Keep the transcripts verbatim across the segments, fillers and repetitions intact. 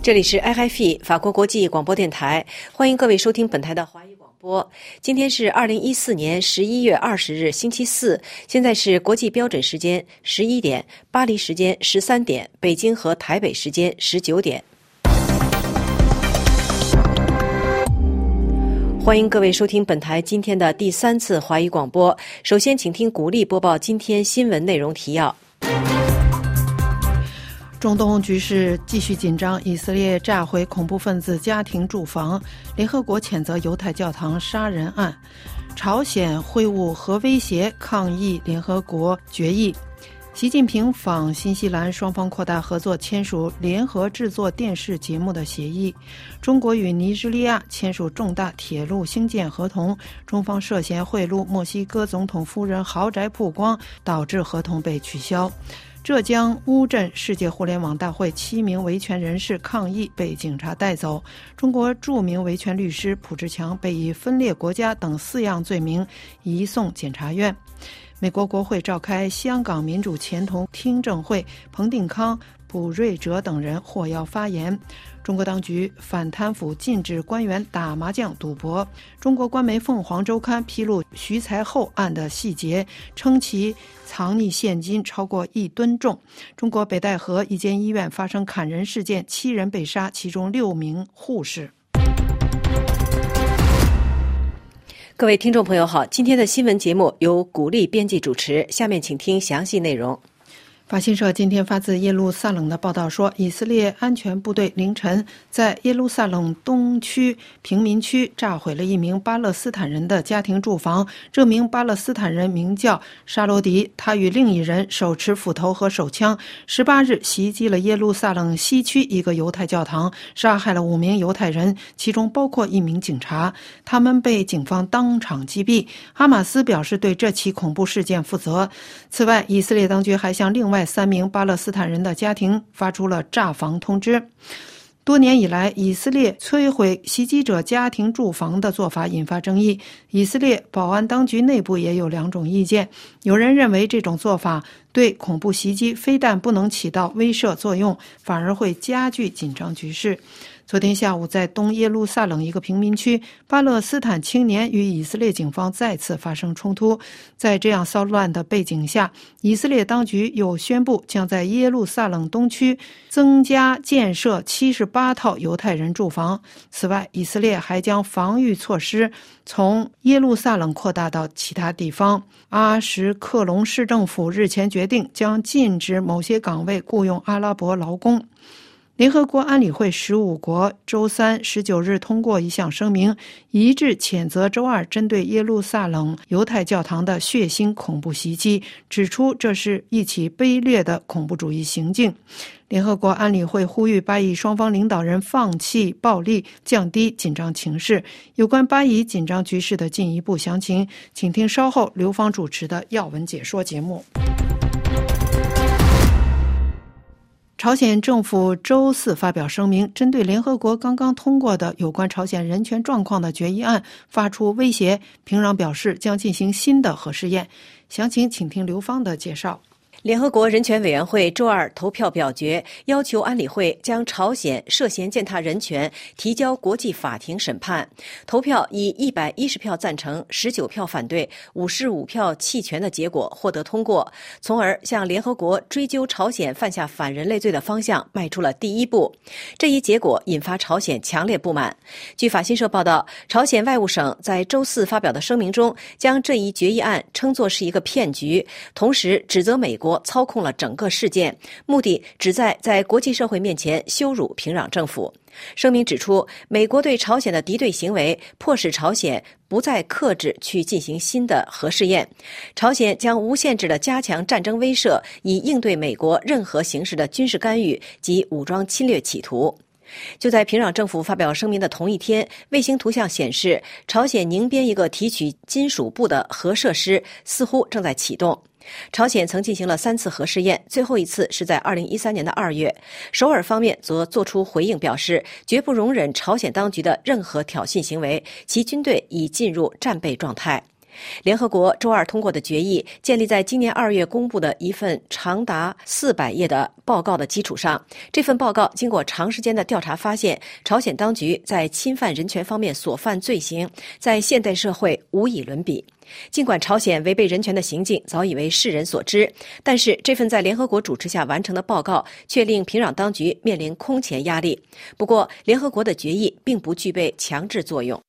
这里是 R F I 法国国际广播电台，欢迎各位收听本台的华语广播。今天是二零一四年十一月二十日星期四，现在是国际标准时间十一点，巴黎时间十三点，北京和台北时间十九点。欢迎各位收听本台今天的第三次华语广播。首先请听古丽播报今天新闻内容提要。 中东局势继续紧张，以色列炸毁恐怖分子家庭住房，联合国谴责犹太教堂杀人案，朝鲜挥舞核威胁抗议联合国决议，习近平访新西兰，双方扩大合作，签署联合制作电视节目的协议。中国与尼日利亚签署重大铁路兴建合同，中方涉嫌贿赂墨西哥总统夫人豪宅曝光，导致合同被取消。浙江乌镇世界互联网大会七名维权人士抗议被警察带走。中国著名维权律师卜志强被以分裂国家等四样罪名移送检察院。美国国会召开香港民主前途听证会，彭定康、卜瑞哲等人获邀发言。中国当局反贪腐，禁止官员打麻将赌博。中国官媒凤凰周刊披露徐才厚案的细节，称其藏匿现金超过一吨重。中国北戴河一间医院发生砍人事件，七人被杀，其中六名护士。 各位听众朋友好，今天的新闻节目由古丽编辑主持，下面请听详细内容。 法新社今天发自耶路撒冷的报道说，以色列安全部队凌晨在耶路撒冷东区平民区炸毁了一名巴勒斯坦人的家庭住房。这名巴勒斯坦人名叫沙罗迪，他与另一人手持斧头和手枪，十八日袭击了耶路撒冷西区一个犹太教堂，杀害了五名犹太人，其中包括一名警察，他们被警方当场击毙。哈马斯表示对这起恐怖事件负责。此外，以色列当局还向另外三名巴勒斯坦人的家庭发出了炸房通知。多年以来，以色列摧毁袭击者家庭住房的做法引发争议。以色列保安当局内部也有两种意见，有人认为这种做法对恐怖袭击非但不能起到威慑作用，反而会加剧紧张局势。昨天下午，在东耶路撒冷一个平民区，巴勒斯坦青年与以色列警方再次发生冲突。在这样骚乱的背景下，以色列当局又宣布将在耶路撒冷东区增加建设七十八套犹太人住房。此外，以色列还将防御措施从耶路撒冷扩大到其他地方。阿什克隆市政府日前决定将禁止某些岗位雇佣阿拉伯劳工。联合国安理会十五国周三十九日通过一项声明，一致谴责周二针对耶路撒冷犹太教堂的血腥恐怖袭击，指出这是一起卑劣的恐怖主义行径。联合国安理会呼吁巴以双方领导人放弃暴力，降低紧张情势。有关巴以紧张局势的进一步详情，请听稍后刘芳主持的要闻解说节目。朝鲜政府周四发表声明，针对联合国刚刚通过的有关朝鲜人权状况的决议案发出威胁。平壤表示将进行新的核试验。详情请听刘芳的介绍。 联合国人权委员会周二投票表决，要求安理会将朝鲜涉嫌践踏人权提交国际法庭审判。投票以一百一十票赞成、十九票反对、五十五票弃权的结果获得通过，从而向联合国追究朝鲜犯下反人类罪的方向迈出了第一步。这一结果引发朝鲜强烈不满。据法新社报道，朝鲜外务省在周四发表的声明中，将这一决议案称作是一个骗局，同时指责美国操控了整个事件，目的旨在在国际社会面前羞辱平壤政府。声明指出，美国对朝鲜的敌对行为迫使朝鲜不再克制去进行新的核试验，朝鲜将无限制地加强战争威慑，以应对美国任何形式的军事干预及武装侵略企图。就在平壤政府发表声明的同一天，卫星图像显示，朝鲜宁边一个提取金属钚的核设施似乎正在启动。朝鲜曾进行了三次核试验，最后一次是在二零一三年的二月。首尔方面则作出回应，表示绝不容忍朝鲜当局的任何挑衅行为，其军队已进入战备状态。 联合国周二通过的决议建立在今年二月公布的一份长达四百页的报告的基础上。这份报告经过长时间的调查发现，朝鲜当局在侵犯人权方面所犯罪行在现代社会无以伦比。尽管朝鲜违背人权的行径早已为世人所知，但是这份在联合国主持下完成的报告却令平壤当局面临空前压力。不过，联合国的决议并不具备强制作用。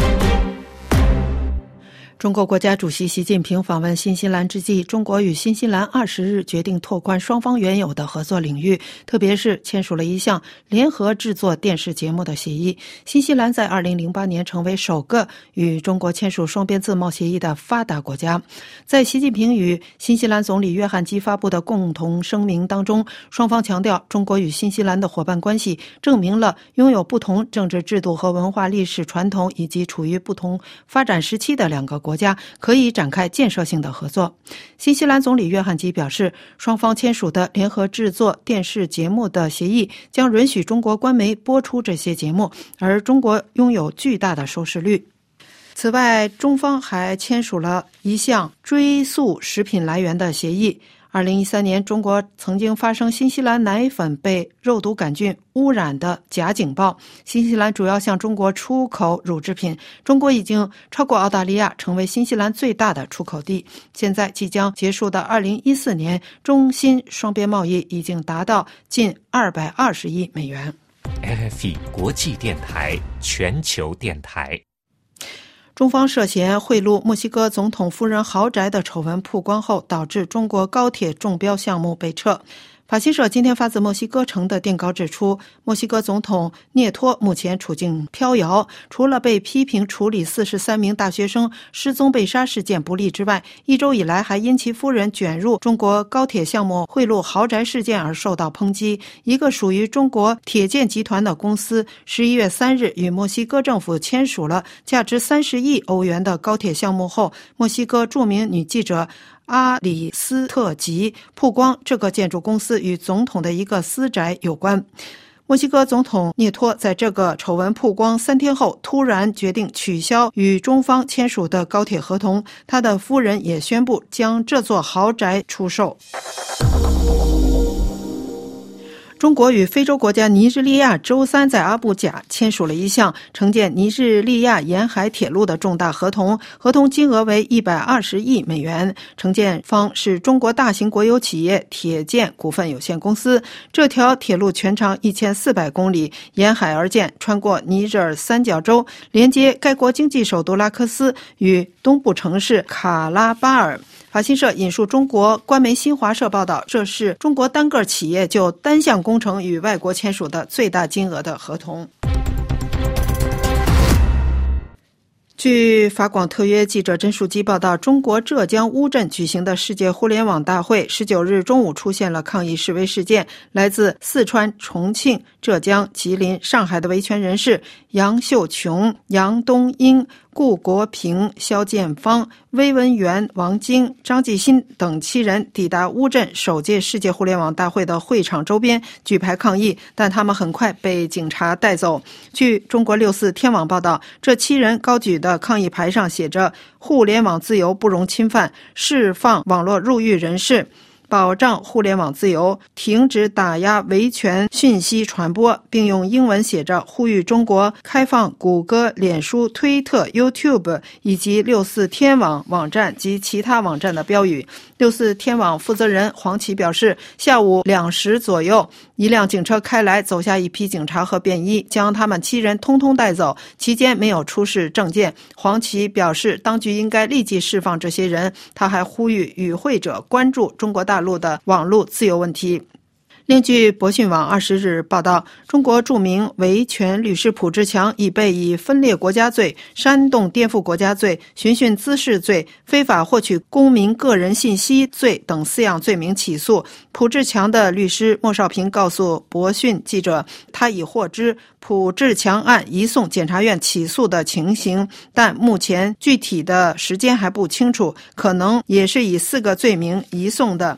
中国国家主席习近平访问新西兰之际，中国与新西兰二十日决定拓宽双方原有的合作领域，特别是签署了一项联合制作电视节目的协议。新西兰在二零零八年成为首个与中国签署双边自贸协议的发达国家。在习近平与新西兰总理约翰基发布的共同声明当中，双方强调中国与新西兰的伙伴关系证明了拥有不同政治制度和文化历史传统以及处于不同发展时期的两个国家可以展开建设性的合作。新西兰总理约翰基表示，双方签署的联合制作电视节目的协议将允许中国官媒播出这些节目，而中国拥有巨大的收视率。此外，中方还签署了一项追溯食品来源的协议。二零一三年，中国曾经发生新西兰奶粉被肉毒杆菌污染的假警报。新西兰主要向中国出口乳制品，中国已经超过澳大利亚，成为新西兰最大的出口地。现在即将结束的二零一四年，中新双边贸易已经达到近二百二十亿美元。 F F E 国际电台，全球电台。 中方涉嫌贿赂墨西哥总统夫人豪宅的丑闻曝光后，导致中国高铁中标项目被撤。法新社今天发自墨西哥城的电稿指出，墨西哥总统涅托目前处境飘摇，除了被批评处理四十三名大学生失踪被杀事件不力之外，一周以来还因其夫人卷入中国高铁项目贿赂豪宅事件而受到抨击。一个属于中国铁建集团的公司十一月三日与墨西哥政府签署了价值三十亿欧元的高铁项目后，墨西哥著名女记者阿里斯特吉曝光这个建筑公司与总统的一个私宅有关。墨西哥总统涅托在这个丑闻曝光三天后，突然决定取消与中方签署的高铁合同，他的夫人也宣布将这座豪宅出售。中国与非洲国家尼日利亚周三在阿布贾签署了一项承建尼日利亚沿海铁路的重大合同，合同金额为一百二十亿美元，承建方是中国大型国有企业铁建股份有限公司。这条铁路全长一千四百公里，沿海而建，穿过尼日尔三角洲，连接该国经济首都拉克斯与东部城市卡拉巴尔。法新社引述中国官媒新华社报道，这是中国单个企业就单项工程与外国签署的最大金额的合同。据法广特约记者甄树基报道，中国浙江乌镇举行的世界互联网大会十九日中午出现了抗议示威事件，来自四川、重庆、浙江、吉林、上海的维权人士杨秀琼、杨东英、顾国平、肖建芳、魏文元、王晶、张继新等七人抵达乌镇首届世界互联网大会的会场周边举牌抗议，但他们很快被警察带走。据中国六四天网报道，这七人高举的抗议牌上写着互联网自由不容侵犯，释放网络入狱人士，保障互联网自由，停止打压维权讯息传播，并用英文写着呼吁中国开放谷歌、脸书、推特、YouTube 以及六四天网网站及其他网站的标语。六四天网负责人黄奇表示，下午两时左右，一辆警车开来，走下一批警察和便衣，将他们七人通通带走，期间没有出示证件。黄奇表示，当局应该立即释放这些人。他还呼吁与会者关注中国大陆的网络自由问题。另据博讯网二十日报道，中国著名维权律师卜志强已被以分裂国家罪、煽动颠覆国家罪、寻衅滋事罪、非法获取公民个人信息罪等四样罪名起诉。卜志强的律师莫少平告诉博讯记者，他已获知卜志强案移送检察院起诉的情形，但目前具体的时间还不清楚，可能也是以四个罪名移送的。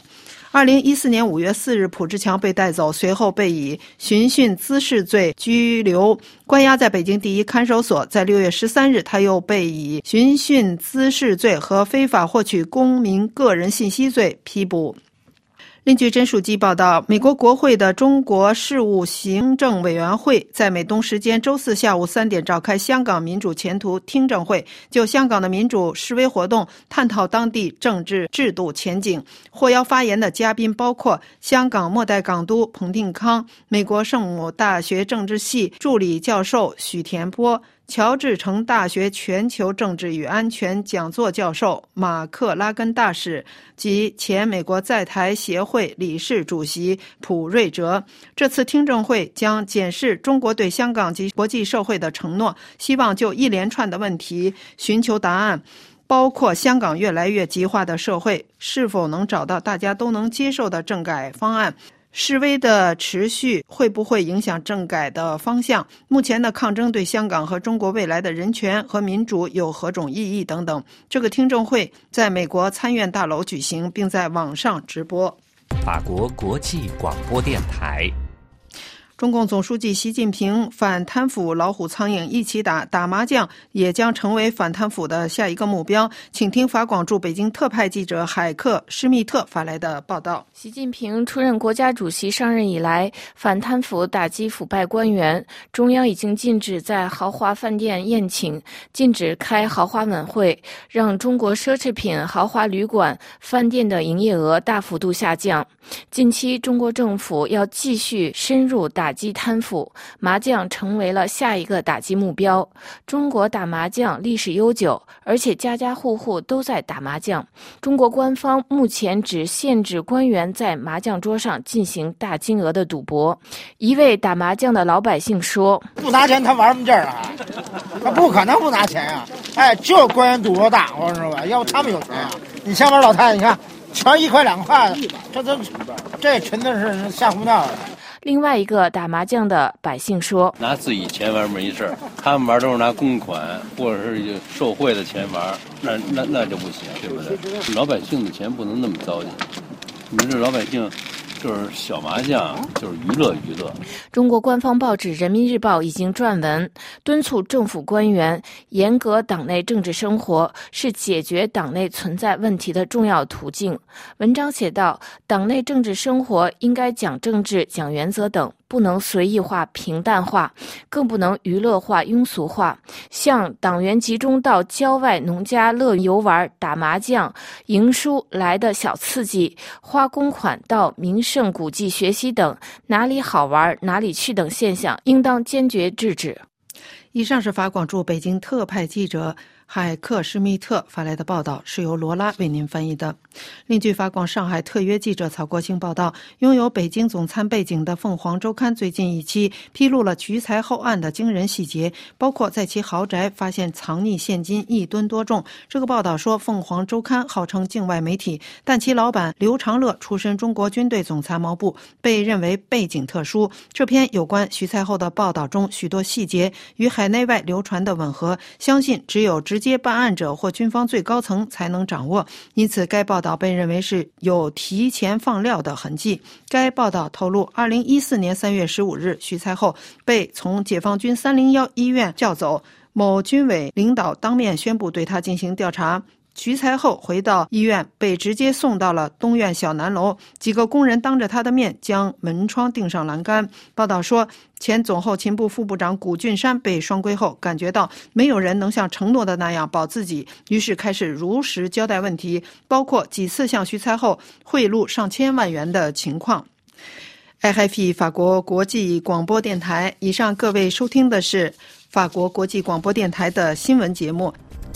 二零一四年五月四日，卜志强被带走，随后被以寻衅滋事罪拘留，关押在北京第一看守所。在六月十三日，他又被以寻衅滋事罪和非法获取公民个人信息罪批捕。另据真数机报道，美国国会的中国事务行政委员会在美东时间周四下午三点召开香港民主前途听证会，就香港的民主示威活动探讨当地政治制度前景。获邀发言的嘉宾包括香港末代港督彭定康、美国圣母大学政治系助理教授许田波、乔治城大学全球政治与安全讲座教授马克拉根大使及前美国在台协会理事主席普瑞哲。这次听证会将检视中国对香港及国际社会的承诺，希望就一连串的问题寻求答案，包括香港越来越极化的社会是否能找到大家都能接受的政改方案，示威的持续会不会影响政改的方向，目前的抗争对香港和中国未来的人权和民主有何种意义等等。这个听证会在美国参院大楼举行，并在网上直播。 法国国际广播电台。 中共总书记习近平反贪腐老虎苍蝇一起打，打麻将也将成为反贪腐的下一个目标。请听法广驻北京特派记者海克施密特发来的报道。 习近平出任国家主席上任以来，反贪腐打击腐败官员，中央已经禁止在豪华饭店宴请，禁止开豪华晚会，让中国奢侈品豪华旅馆饭店的营业额大幅度下降。近期中国政府要继续深入打击贪腐，麻将成为了下一个打击目标。中国打麻将历史悠久，而且家家户户都在打麻将。中国官方目前只限制官员在麻将桌上进行大金额的赌博。一位打麻将的老百姓说： 不拿钱他玩什么劲儿啊？他不可能不拿钱呀、啊！哎，就是官员赌博大，我说吧，要不他们有钱呀、啊？你下边老太太，你看全一块两块的，这都这纯的是吓唬闹的。 另外一个打麻将的百姓说： 拿自己钱玩没事，他们玩都是拿公款或者是受贿的钱玩，那那那就不行，对不对？老百姓的钱不能那么糟践。你说这老百姓就是小麻将，就是娱乐娱乐。 中国官方报纸《人民日报》已经撰文敦促政府官员严格党内政治生活，是解决党内存在问题的重要途径。文章写道，党内政治生活应该讲政治、讲原则等，不能随意化、平淡化，更不能娱乐化、庸俗化。像党员集中到郊外农家乐游玩、打麻将、赢输来的小刺激，花公款到名胜古迹学习等，哪里好玩哪里去等现象，应当坚决制止。 以上是法广驻北京特派记者海克施密特发来的报道，是由罗拉为您翻译的。另据法广上海特约记者曹国兴报道，拥有北京总参背景的凤凰周刊最近一期披露了菊财后案的惊人细节，包括在其豪宅发现藏匿现金一吨多重。这个报道说，凤凰周刊号称境外媒体，但其老板刘长乐出身中国军队总参谋部，被认为背景特殊。这篇有关徐财后的报道中许多细节与海内外流传的吻合，相信只有直接办案者或军方最高层才能掌握，因此该报道被认为是有提前放料的痕迹。该报道透露，二零一四年三月十五日，徐财后被从解放军三零一医院叫走，某军委领导当面宣布对他进行调查。徐财后回到医院，被直接送到了东院小南楼，几个工人当着他的面将门窗钉上栏杆。报道说，前总后勤部副部长谷俊山被双规后，感觉到没有人能像承诺的那样保自己，于是开始如实交代问题，包括几次向徐财后贿赂上千万元的情况。I F I 法国国际广播电台，以上各位收听的是法国国际广播电台的新闻节目。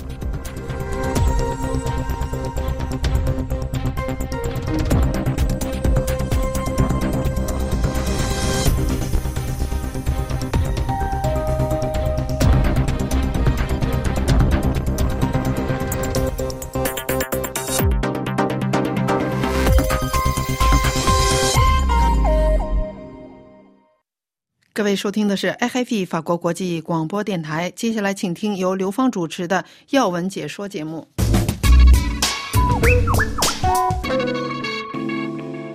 各位收听的是 I F I 法国国际广播电台，接下来请听由刘芳主持的要闻解说节目。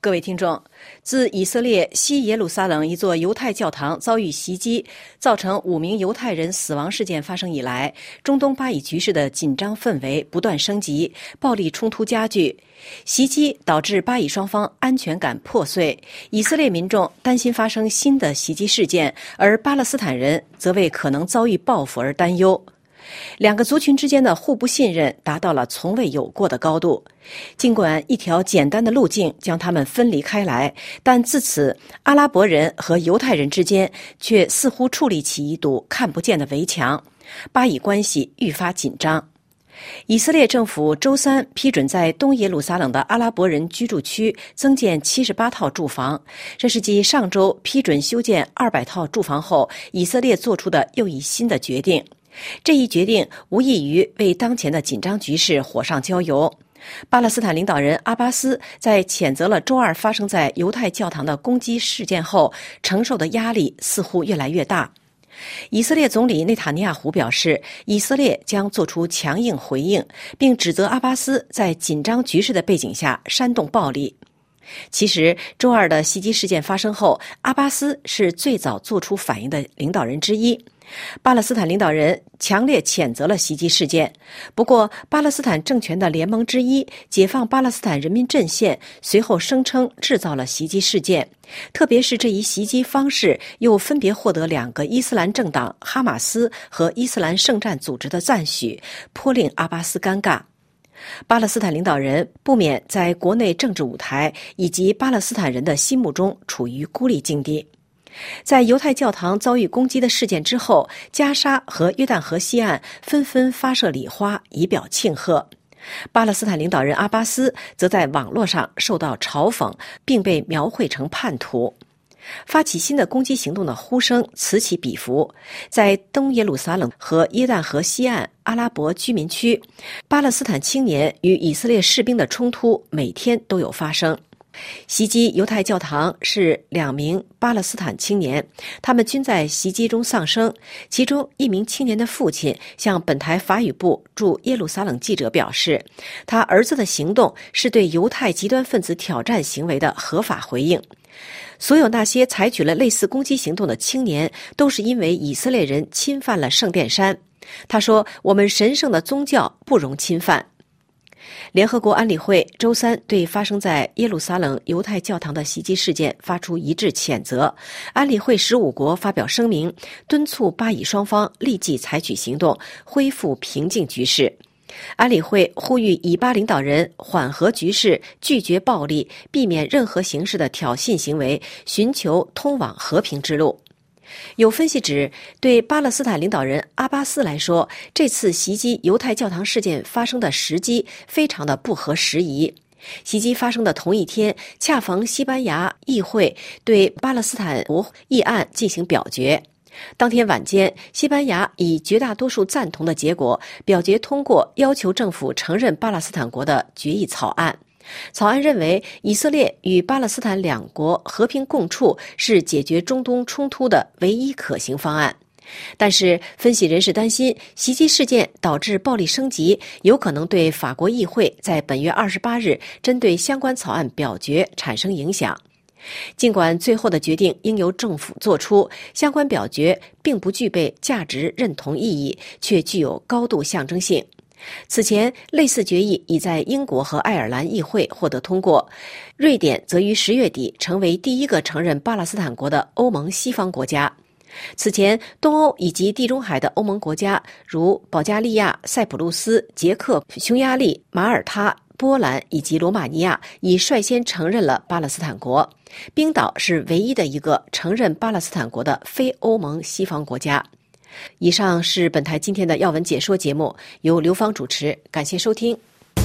各位听众，自以色列西耶路撒冷一座犹太教堂遭遇袭击，造成五名犹太人死亡事件发生以来，中东巴以局势的紧张氛围不断升级，暴力冲突加剧。袭击导致巴以双方安全感破碎，以色列民众担心发生新的袭击事件，而巴勒斯坦人则为可能遭遇报复而担忧。两个族群之间的互不信任达到了从未有过的高度。尽管一条简单的路径将他们分离开来，但自此阿拉伯人和犹太人之间却似乎矗立起一堵看不见的围墙，巴以关系愈发紧张。以色列政府周三批准在东耶路撒冷的阿拉伯人居住区增建七十八套住房，这是继上周批准修建二百套住房后，以色列做出的又一新的决定。这一决定无异于为当前的紧张局势火上浇油。巴勒斯坦领导人阿巴斯在谴责了周二发生在犹太教堂的攻击事件后，承受的压力似乎越来越大。以色列总理内塔尼亚胡表示，以色列将做出强硬回应，并指责阿巴斯在紧张局势的背景下煽动暴力。其实，周二的袭击事件发生后，阿巴斯是最早做出反应的领导人之一。巴勒斯坦领导人强烈谴责了袭击事件，不过巴勒斯坦政权的联盟之一解放巴勒斯坦人民阵线随后声称制造了袭击事件，特别是这一袭击方式又分别获得两个伊斯兰政党哈马斯和伊斯兰圣战组织的赞许，颇令阿巴斯尴尬。巴勒斯坦领导人不免在国内政治舞台以及巴勒斯坦人的心目中处于孤立境地。在犹太教堂遭遇攻击的事件之后，加沙和约旦河西岸纷纷发射礼花以表庆贺。巴勒斯坦领导人阿巴斯则在网络上受到嘲讽，并被描绘成叛徒。发起新的攻击行动的呼声此起彼伏，在东耶路撒冷和约旦河西岸阿拉伯居民区，巴勒斯坦青年与以色列士兵的冲突每天都有发生。袭击犹太教堂是两名巴勒斯坦青年，他们均在袭击中丧生。其中一名青年的父亲向本台法语部驻耶路撒冷记者表示，他儿子的行动是对犹太极端分子挑战行为的合法回应。所有那些采取了类似攻击行动的青年都是因为以色列人侵犯了圣殿山。他说，我们神圣的宗教不容侵犯。联合国安理会周三对发生在耶路撒冷犹太教堂的袭击事件发出一致谴责。安理会十五国发表声明，敦促巴以双方立即采取行动，恢复平静局势。安理会呼吁以巴领导人缓和局势，拒绝暴力，避免任何形式的挑衅行为，寻求通往和平之路。有分析指，对巴勒斯坦领导人阿巴斯来说，这次袭击犹太教堂事件发生的时机非常的不合时宜。袭击发生的同一天，恰逢西班牙议会对巴勒斯坦国议案进行表决。当天晚间，西班牙以绝大多数赞同的结果表决通过要求政府承认巴勒斯坦国的决议草案。草案认为，以色列与巴勒斯坦两国和平共处是解决中东冲突的唯一可行方案。但是，分析人士担心，袭击事件导致暴力升级，有可能对法国议会在本月二十八日针对相关草案表决产生影响。尽管最后的决定应由政府做出，相关表决并不具备价值认同意义，却具有高度象征性。此前，类似决议已在英国和爱尔兰议会获得通过，瑞典则于十月底成为第一个承认巴勒斯坦国的欧盟西方国家。此前，东欧以及地中海的欧盟国家，如保加利亚、塞浦路斯、捷克、匈牙利、马耳他、波兰以及罗马尼亚，已率先承认了巴勒斯坦国。冰岛是唯一的一个承认巴勒斯坦国的非欧盟西方国家。以上是本台今天的要闻解说节目，由刘芳主持，感谢收听。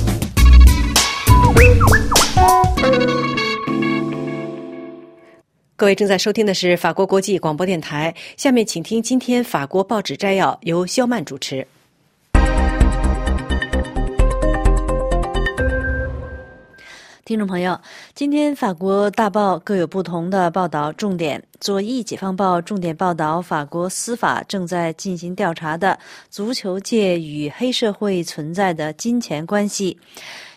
各位正在收听的是法国国际广播电台，下面请听今天法国报纸摘要，由肖曼主持。 听众朋友，今天法国大报各有不同的报道重点。左翼解放报重点报道法国司法正在进行调查的足球界与黑社会存在的金钱关系。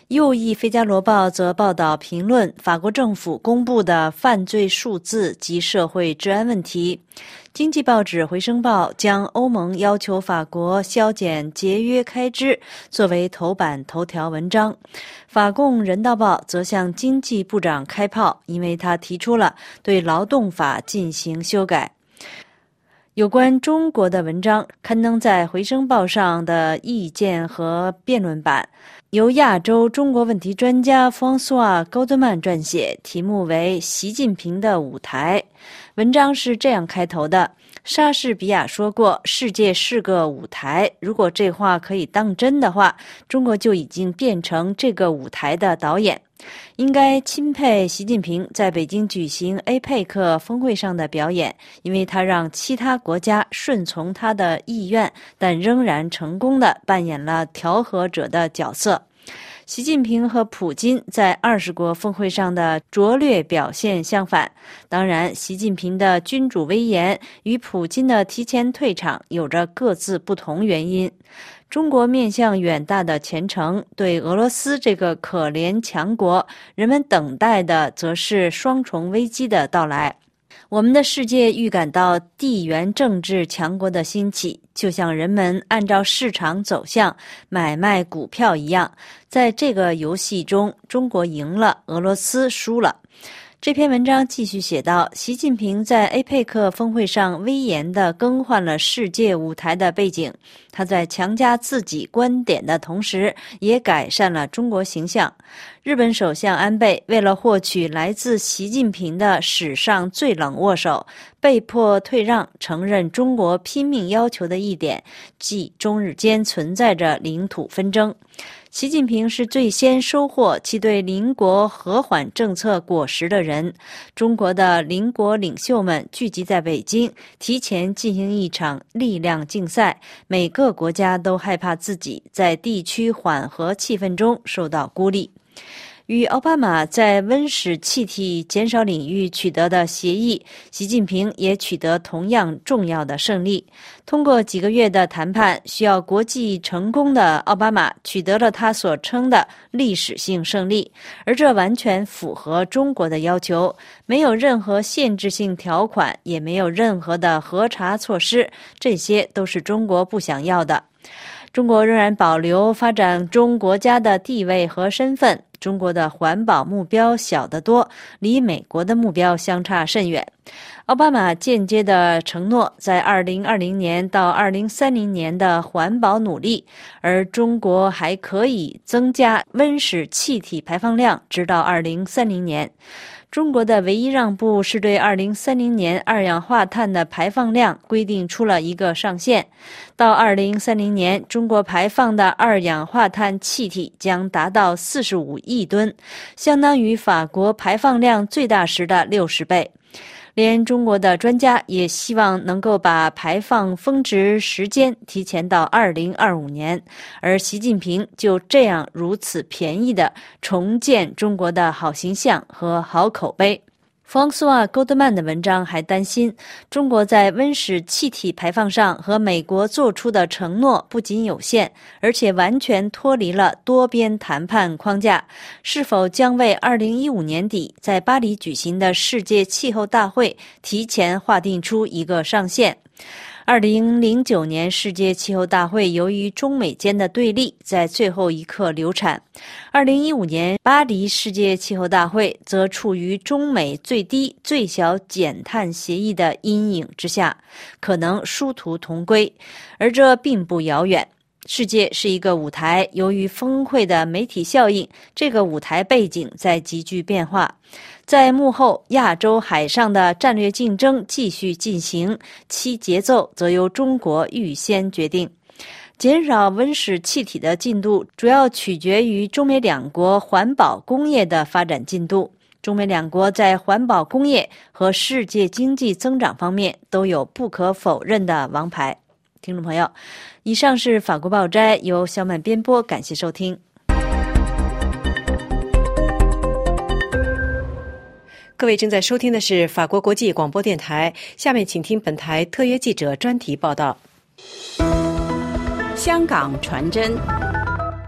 右翼《费加罗报》则报道评论法国政府公布的犯罪数字及社会治安问题。经济报纸《回声报》将欧盟要求法国削减节约开支作为头版头条文章。法共人道报则向经济部长开炮，因为他提出了对劳动法进行修改。有关中国的文章刊登在《回声报》上的意见和辩论版，由亚洲中国问题专家方苏瓦·高德曼撰写，题目为《习近平的舞台》。文章是这样开头的：莎士比亚说过，世界是个舞台，如果这话可以当真的话，中国就已经变成这个舞台的导演。应该钦佩习近平在北京举行 A P E C 峰会上的表演，因为他让其他国家顺从他的意愿，但仍然成功地扮演了调和者的角色。习近平和普京在二十国峰会上的拙劣表现相反。当然，习近平的君主威严与普京的提前退场有着各自不同原因。中国面向远大的前程，对俄罗斯这个可怜强国，人们等待的则是双重危机的到来。我们的世界预感到地缘政治强国的兴起，就像人们按照市场走向买卖股票一样。在这个游戏中，中国赢了，俄罗斯输了。这篇文章继续写道，习近平在 A P E C 峰会上威严地更换了世界舞台的背景，他在强加自己观点的同时，也改善了中国形象。日本首相安倍为了获取来自习近平的史上最冷握手，被迫退让，承认中国拼命要求的一点，即中日间存在着领土纷争。习近平是最先收获其对邻国和缓政策果实的人。中国的邻国领袖们聚集在北京，提前进行一场力量竞赛，每个国家都害怕自己在地区缓和气氛中受到孤立。与奥巴马在温室气体减少领域取得的协议，习近平也取得同样重要的胜利。通过几个月的谈判，需要国际成功的奥巴马取得了他所称的历史性胜利，而这完全符合中国的要求，没有任何限制性条款，也没有任何的核查措施，这些都是中国不想要的。中国仍然保留发展中国家的地位和身份，中国的环保目标小得多，离美国的目标相差甚远。奥巴马间接地承诺在二零二零年到二零三零年的环保努力，而中国还可以增加温室气体排放量，直到二零三零年。中国的唯一让步是对二零三零年二氧化碳的排放量规定出了一个上限。到二零三零年，中国排放的二氧化碳气体将达到四十五亿吨，相当于法国排放量最大时的六十倍。连中国的专家也希望能够把排放峰值时间提前到二零二五年，而习近平就这样如此便宜地重建中国的好形象和好口碑。方苏瓦·高德曼的文章还担心，中国在温室气体排放上和美国做出的承诺不仅有限，而且完全脱离了多边谈判框架，是否将为二零一五年底在巴黎举行的世界气候大会提前划定出一个上限。二零零九年世界气候大会由于中美间的对立，在最后一刻流产。二零一五年巴黎世界气候大会则处于中美最低最小减碳协议的阴影之下，可能殊途同归，而这并不遥远。世界是一个舞台，由于峰会的媒体效应，这个舞台背景在急剧变化。在幕后，亚洲海上的战略竞争继续进行，其节奏则由中国预先决定。减少温室气体的进度主要取决于中美两国环保工业的发展进度。中美两国在环保工业和世界经济增长方面都有不可否认的王牌。听众朋友，以上是法国报摘，由小满编播，感谢收听。 各位正在收听的是法国国际广播电台，下面请听本台特约记者专题报道。 香港传真。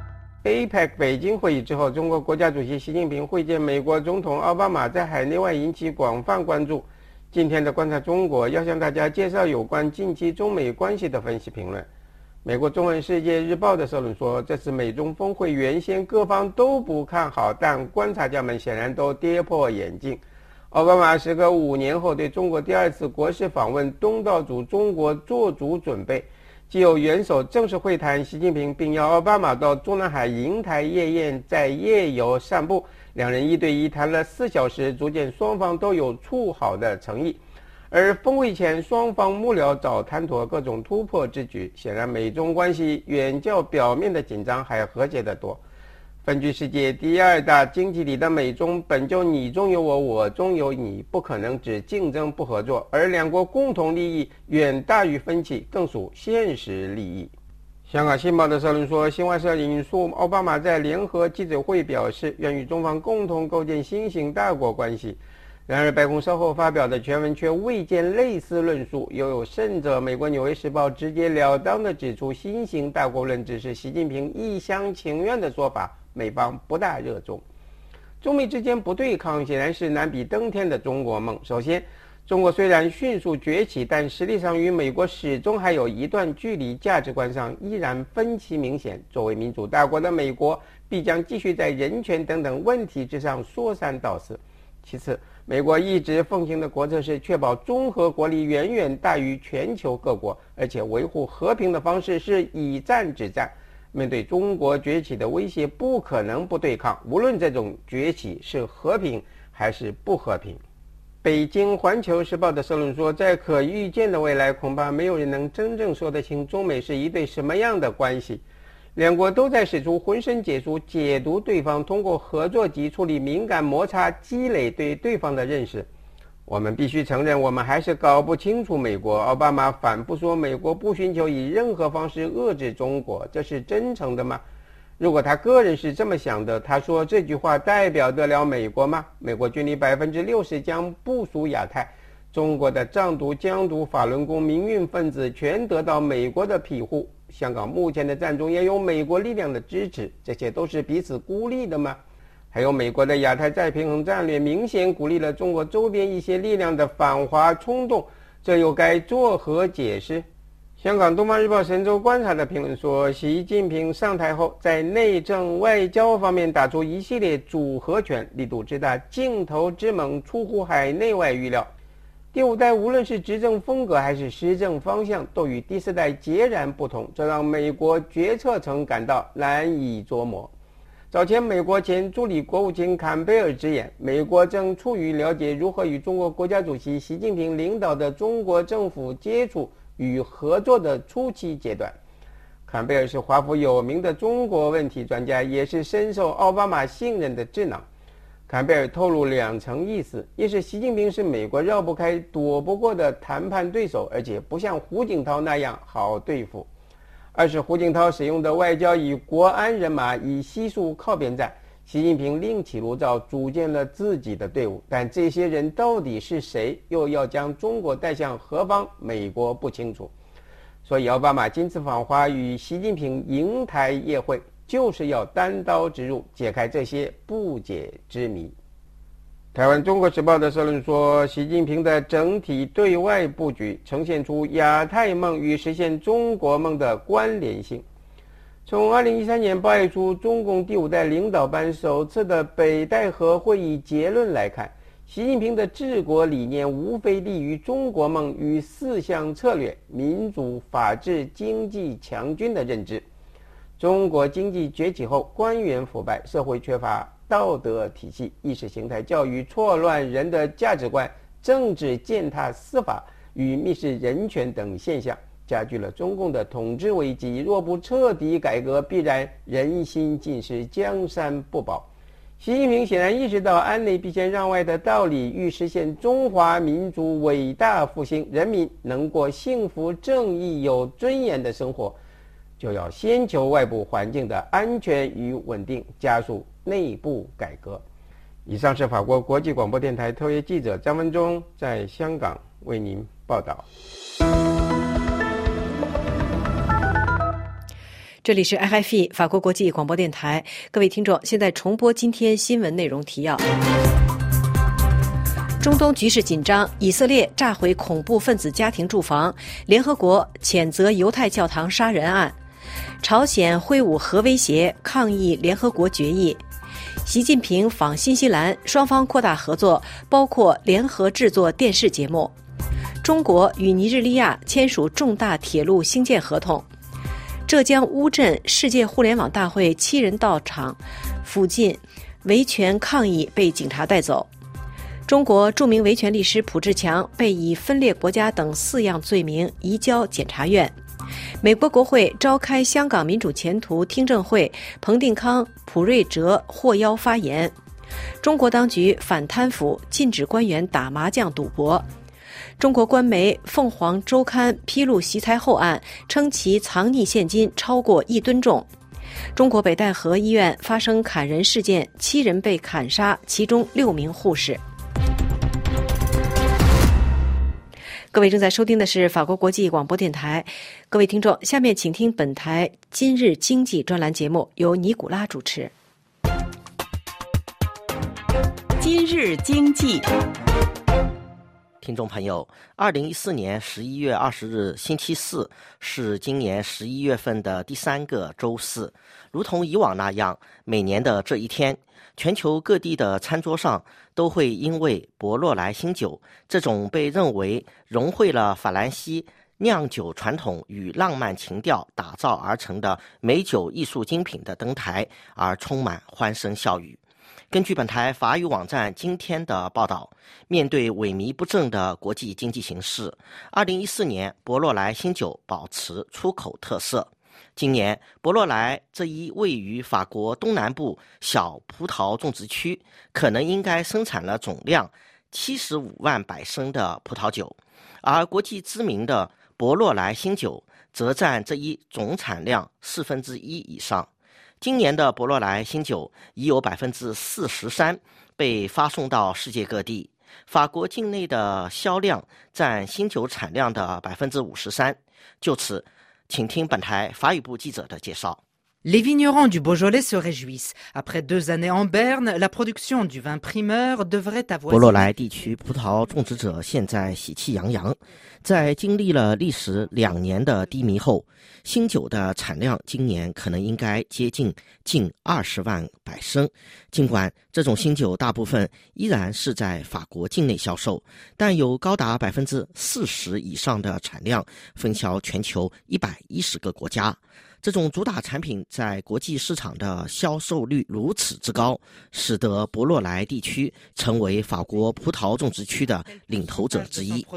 A P E C 北京会议之后，中国国家主席习近平会见美国总统奥巴马，在海内外引起广泛关注。今天的观察中国要向大家介绍有关近期中美关系的分析评论。美国中文世界日报的社论说，这次美中峰会原先各方都不看好，但观察家们显然都跌破眼镜。奥巴马时隔五年后对中国第二次国事访问东道主中国做足准备，既有元首正式会谈习近平，并邀奥巴马到中南海瀛台夜宴，在夜游散步，两人一对一谈了四小时，足见双方都有处好的诚意。而峰会前，双方幕僚早谈妥各种突破之举，显然美中关系远较表面的紧张还和谐得多。分居世界第二大经济体的美中本就你中有我，我中有你，不可能只竞争不合作，而两国共同利益远大于分歧，更属现实利益。香港新报的社论说，新华社引述奥巴马在联合记者会表示，愿与中方共同构建新型大国关系。然而白宫稍后发表的全文却未见类似论述，又有甚者，美国纽约时报直截了当地指出，新型大国论只是习近平一厢情愿的说法，美方不大热衷。中美之间不对抗显然是难比登天的中国梦。首先，中国虽然迅速崛起，但实力上与美国始终还有一段距离，价值观上依然分歧明显。作为民主大国的美国，必将继续在人权等等问题之上说三道四。其次，美国一直奉行的国策是确保综合国力远远大于全球各国，而且维护和平的方式是以战止战。面对中国崛起的威胁，不可能不对抗，无论这种崛起是和平还是不和平。北京环球时报的社论说，在可预见的未来，恐怕没有人能真正说得清中美是一对什么样的关系。两国都在使出浑身解数解读对方，通过合作及处理敏感摩擦积累对对方的认识。我们必须承认，我们还是搞不清楚美国。奥巴马反复说美国不寻求以任何方式遏制中国，这是真诚的吗？如果他个人是这么想的，他说这句话代表得了美国吗？美国军力百分之六十将部署亚太，中国的藏独、疆独、法轮功、民运分子全得到美国的庇护。香港目前的战中也有美国力量的支持，这些都是彼此孤立的吗？还有美国的亚太再平衡战略明显鼓励了中国周边一些力量的反华冲动，这又该作何解释？香港东方日报神州观察的评论说，习近平上台后，在内政外交方面打出一系列组合拳，力度之大，劲头之猛，出乎海内外预料。第五代无论是执政风格还是施政方向，都与第四代截然不同，这让美国决策层感到难以琢磨。早前美国前助理国务卿坎贝尔直言，美国正处于了解如何与中国国家主席习近平领导的中国政府接触与合作的初期阶段。坎贝尔是华府有名的中国问题专家，也是深受奥巴马信任的智囊。坎贝尔透露两层意思，一是习近平是美国绕不开躲不过的谈判对手，而且不像胡锦涛那样好对付；二是胡锦涛使用的外交以国安人马，以悉数靠边站，习近平另起炉灶组建了自己的队伍，但这些人到底是谁，又要将中国带向何方，美国不清楚。所以奥巴马今次访华与习近平瀛台夜会，就是要单刀直入，解开这些不解之谜。台湾中国时报的社论说，习近平的整体对外布局呈现出亚太梦与实现中国梦的关联性。从二零一三年八月初中共第五代领导班首次的北戴河会议结论来看，习近平的治国理念无非利于中国梦与四项策略：民主、法治、经济强军的认知。中国经济崛起后，官员腐败，社会缺乏道德体系，意识形态教育错乱人的价值观，政治践踏司法与蔑视人权等现象，加剧了中共的统治危机。若不彻底改革，必然人心尽失，江山不保。习近平显然意识到安内必先让外的道理，欲实现中华民族伟大复兴，人民能过幸福、正义、有尊严的生活，就要先求外部环境的安全与稳定，加速内部改革。以上是法国国际广播电台特约记者张文忠在香港为您报道。 这里是 I F I 法国国际广播电台，各位听众，现在重播今天新闻内容提要。中东局势紧张，以色列炸毁恐怖分子家庭住房，联合国谴责犹太教堂杀人案，朝鲜挥舞核威胁抗议联合国决议，习近平访新西兰，双方扩大合作，包括联合制作电视节目。中国与尼日利亚签署重大铁路兴建合同。浙江乌镇世界互联网大会七人到场附近维权抗议被警察带走。中国著名维权律师卜志强被以分裂国家等四样罪名移交检察院。美国国会召开香港民主前途听证会，彭定康、普瑞哲获邀发言。中国当局反贪腐，禁止官员打麻将赌博。中国官媒凤凰周刊披露袭财后案，称其藏匿现金超过一吨重。中国北戴河医院发生砍人事件，七人被砍杀，其中六名护士。各位正在收听的是法国国际广播电台。各位听众，下面请听本台今日经济专栏节目，由尼古拉主持。 今日经济。 听众朋友，二零一四年十一月二十日星期四是今年十一月份的第三个周四。如同以往那样，每年的这一天，全球各地的餐桌上都会因为博洛莱新酒这种被认为融汇了法兰西酿酒传统与浪漫情调打造而成的美酒艺术精品的登台而充满欢声笑语。根据本台法语网站今天的报道，面对萎靡不振的国际经济形势，二零一四年博洛莱新酒保持出口特色。今年博洛莱这一位于法国东南部小葡萄种植区，可能应该生产了总量七十五万百升的葡萄酒，而国际知名的博洛莱新酒则占这一总产量四分之一以上。今年的博洛莱新酒已有百分之四十三被发送到世界各地，法国境内的销量占新酒产量的百分之五十三。就此，请听本台法语部记者的介绍。 Les vignerons du Beaujolais se réjouissent. Après deux années en berne, la production du vin primeur devrait avoir. 博洛莱地区葡萄种植者现在喜气洋洋，在经历了历时两年的低迷后，新酒的产量今年可能应该接近近二十万百升。尽管这种新酒大部分依然是在法国境内销售，但有高达百分之四十以上的产量分销全球一百一十个国家。这种主打产品在国际市场的销售率如此之高，使得博洛莱地区成为法国葡萄种植区的领头者之一。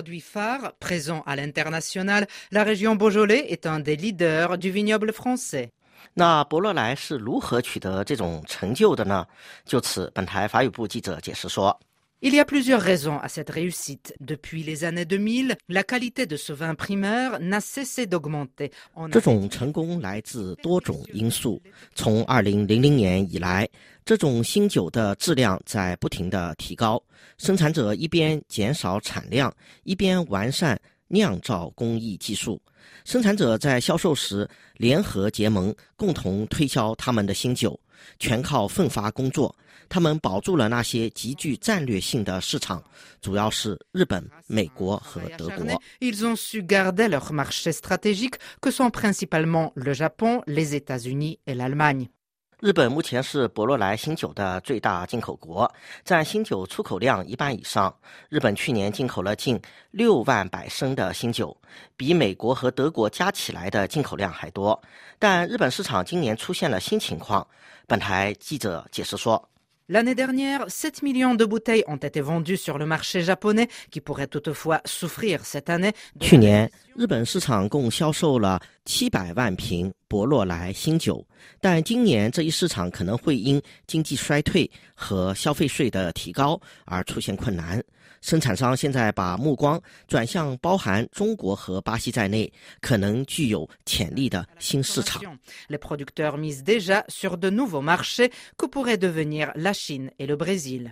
那博洛莱是如何取得这种成就的呢？就此，本台法语部记者解释说。 Il y a plusieurs raisons à cette réussite. Depuis les années deux mille, la qualité de ce vin primeur n'a cessé d'augmenter. 这种成功来自多种因素。从二零零零年以来，这种新酒的质量在不停地提高。生产者一边减少产量，一边完善酿造工艺技术。生产者在销售时联合结盟，共同推销他们的新酒，全靠奋发工作。他们保住了那些极具战略性的市场，主要是日本、美国和德国。 Ils ont su garder leurs marchés stratégiques, que sont principalement le Japon, les États-Unis et l'Allemagne. 日本目前是博洛莱新酒的最大进口国，占新酒出口量一半以上。日本去年进口了近六万百升的新酒，比美国和德国加起来的进口量还多。但日本市场今年出现了新情况。本台记者解释说。 L'année dernière, sept millions de bouteilles ont été vendues sur le marché japonais, qui pourrait toutefois souffrir cette année. 去年，日本市场共销售了七百万瓶博洛莱新酒，但今年这一市场可能会因经济衰退和消费税的提高而出现困难。生产商现在把目光转向包含中国和巴西在内可能具有潜力的新市场。 Les producteurs misent déjà sur de nouveaux marchés que pourraient devenir la Chine et le Brésil.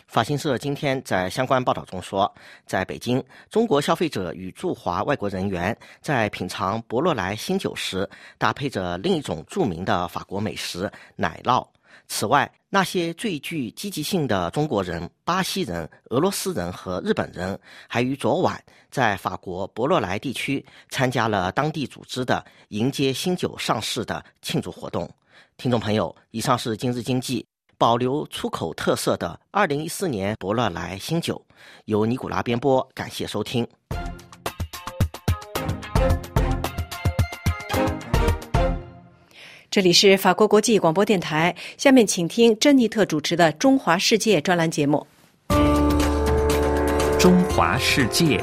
法新社今天在相关报道中说，在北京，中国消费者与驻华外国人员在品尝博洛莱新酒时，搭配着另一种著名的法国美食奶酪。此外，那些最具积极性的中国人、巴西人、俄罗斯人和日本人，还于昨晚在法国博洛莱地区参加了当地组织的迎接新酒上市的庆祝活动。听众朋友，以上是今日经济保留出口特色的二零一四年博洛莱新酒，由尼古拉编播，感谢收听。 这里是法国国际广播电台，下面请听珍妮特主持的《中华世界》专栏节目。 中华世界。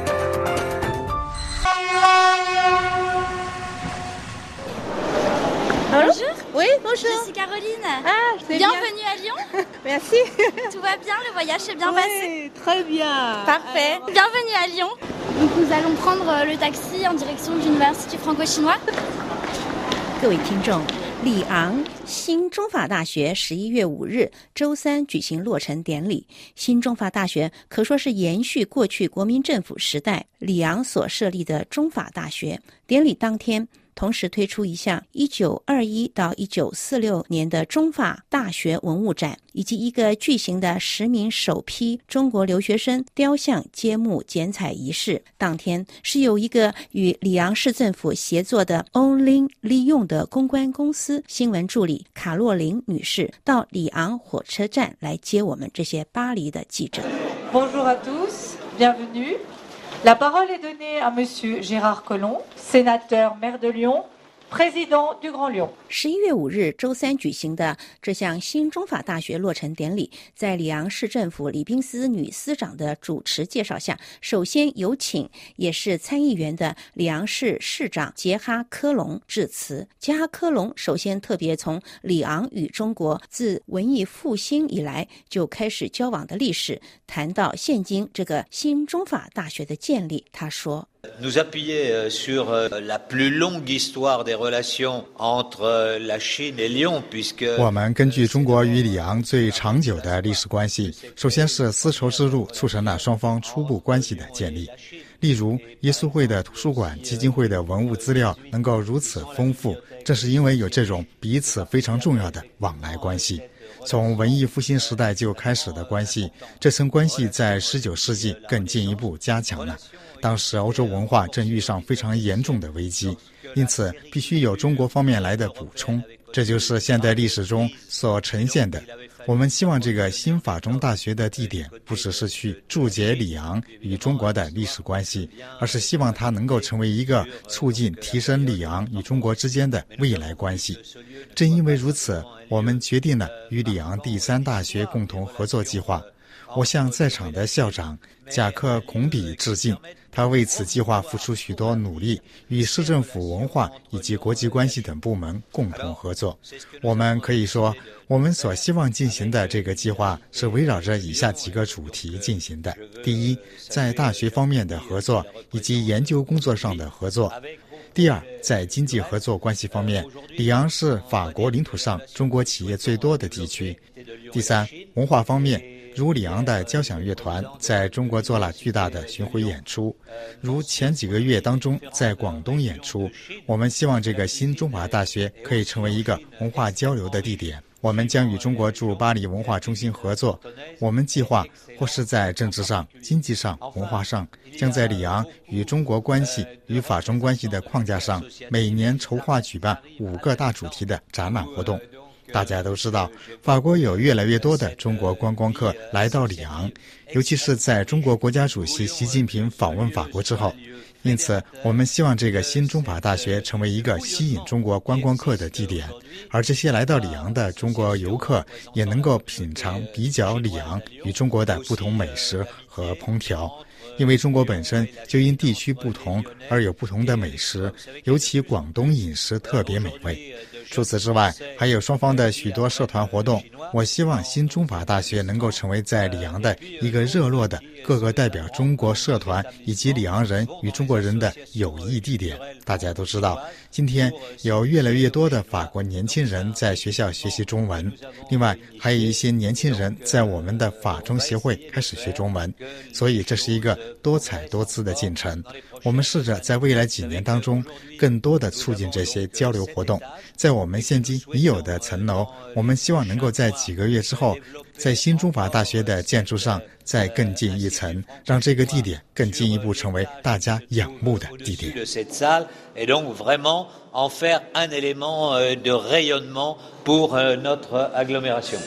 Bonjour. Oui, bonjour. Je suis Caroline. Ah, c'est Bienvenue bien. à Lyon. Merci. Tout va bien, le voyage s'est bien oui, passé. Très bien. Parfait. Alors... Bienvenue à Lyon. Donc nous allons prendre le taxi en direction de l'Université franco-chinoise. 各位听众，里昂新中法大学十一月五日周三举行落成典礼。新中法大学可说是延续过去国民政府时代里昂所设立的中法大学。典礼当天，同时推出一项一九二一到一九四六年的中法大学文物展，以及一个巨型的十名首批中国留学生雕像揭幕剪彩仪式。当天是由一个与里昂市政府协作的 Onlin 利用的公关公司新闻助理卡洛琳女士到里昂火车站来接我们这些巴黎的记者。 Bonjour à tous, bienvenue. La parole est donnée à Monsieur Gérard Collomb, sénateur maire de Lyon, président du Grand Lyon. 十一月五日周三举行的这项新中法大学落成典礼，在里昂市政府李宾斯女司长的主持介绍下，首先有请也是参议员的里昂市市长杰哈科隆致辞。杰哈科隆首先特别从里昂与中国自文艺复兴以来就开始交往的历史谈到现今这个新中法大学的建立。他说 Nous appuyer sur la plus longue histoire des relations entre la Chine et Lyon, puisque 我们根据中国与里昂最长久的历史关系，首先是丝绸之路促成了双方初步关系的建立。例如，耶稣会的图书馆、基金会的文物资料能够如此丰富，正是因为有这种彼此非常重要的往来关系。从文艺复兴时代就开始的关系，这层关系在十九世纪更进一步加强了。当时欧洲文化正遇上非常严重的危机，因此必须有中国方面来的补充，这就是现代历史中所呈现的。我们希望这个新法中大学的地点不只是去注解里昂与中国的历史关系，而是希望它能够成为一个促进提升里昂与中国之间的未来关系。正因为如此，我们决定了与里昂第三大学共同合作计划。我向在场的校长贾克·孔比致敬，他为此计划付出许多努力，与市政府文化以及国际关系等部门共同合作。我们可以说，我们所希望进行的这个计划是围绕着以下几个主题进行的：第一，在大学方面的合作以及研究工作上的合作；第二，在经济合作关系方面，里昂是法国领土上中国企业最多的地区；第三，文化方面，如里昂的交响乐团在中国做了巨大的巡回演出，如前几个月当中在广东演出。我们希望这个新中华大学可以成为一个文化交流的地点。我们将与中国驻巴黎文化中心合作，我们计划或是在政治上、经济上、文化上，将在里昂与中国关系与法中关系的框架上，每年筹划举办五个大主题的展览活动。大家都知道，法国有越来越多的中国观光客来到里昂，尤其是在中国国家主席习近平访问法国之后。因此，我们希望这个新中法大学成为一个吸引中国观光客的地点，而这些来到里昂的中国游客也能够品尝、比较里昂与中国的不同美食和烹调。因为中国本身就因地区不同而有不同的美食，尤其广东饮食特别美味。 除此之外，还有双方的许多社团活动。我希望新中法大学能够成为在里昂的一个热络的各个代表中国社团以及里昂人与中国人的友谊地点。大家都知道，今天有越来越多的法国年轻人在学校学习中文，另外还有一些年轻人在我们的法中协会开始学中文，所以这是一个多彩多姿的进程。我们试着在未来几年当中更多地促进这些交流活动。在我们现今已有的层楼，我们希望能够在几个月之后，在新中法大学的建筑上再更进一层，让这个地点更进一步成为大家仰慕的地点。 Et donc vraiment en faire un élément de rayonnement pour notre agglomération.